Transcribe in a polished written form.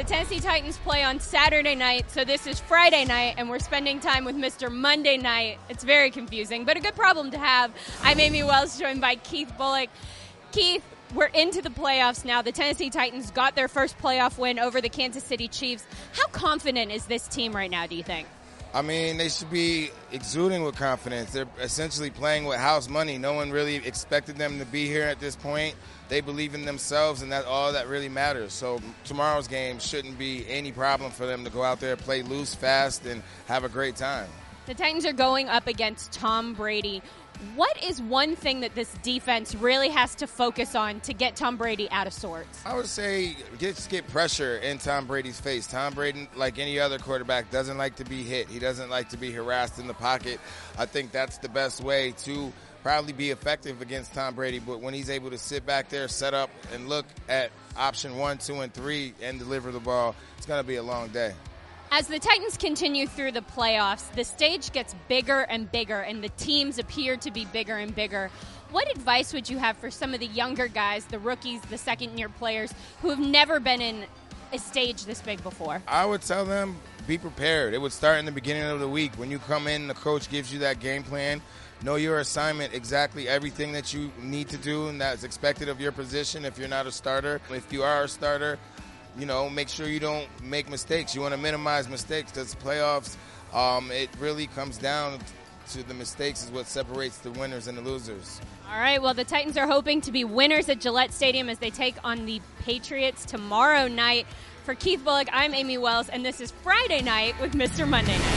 Tennessee Titans play on Saturday night, so this is Friday night, and we're spending time with Mr. Monday night. It's very confusing, but a good problem to have. I'm Amy Wells, joined by Keith Bulluck. Keith, we're into the playoffs now. The Tennessee Titans got their first playoff win over the Kansas City Chiefs. How confident is this team right now, do you think? I mean, they should be exuding with confidence. They're essentially playing with house money. No one really expected them to be here at this point. They believe in themselves, and that's all that really matters. So tomorrow's game shouldn't be any problem for them to go out there, play loose, fast, and have a great time. The Titans are going up against Tom Brady. What is one thing that this defense really has to focus on to get Tom Brady out of sorts? I would say just get pressure in Tom Brady's face. Tom Brady, like any other quarterback, doesn't like to be hit. He doesn't like to be harassed in the pocket. I think that's the best way to probably be effective against Tom Brady. But when he's able to sit back there, set up, and look at option 1, 2, and 3 and deliver the ball, it's going to be a long day. As the Titans continue through the playoffs, the stage gets bigger and bigger, and the teams appear to be bigger and bigger. What advice would you have for some of the younger guys, the rookies, the second-year players, who have never been in a stage this big before? I would tell them, be prepared. It would start in the beginning of the week. When you come in, the coach gives you that game plan. Know your assignment, exactly everything that you need to do and that's expected of your position if you're not a starter. If you are a starter, make sure you don't make mistakes. You want to minimize mistakes because playoffs, it really comes down to the mistakes is what separates the winners and the losers. All right, well, the Titans are hoping to be winners at Gillette Stadium as they take on the Patriots tomorrow night. For Keith Bulluck, I'm Amy Wells, and this is Friday Night with Mr. Monday Night.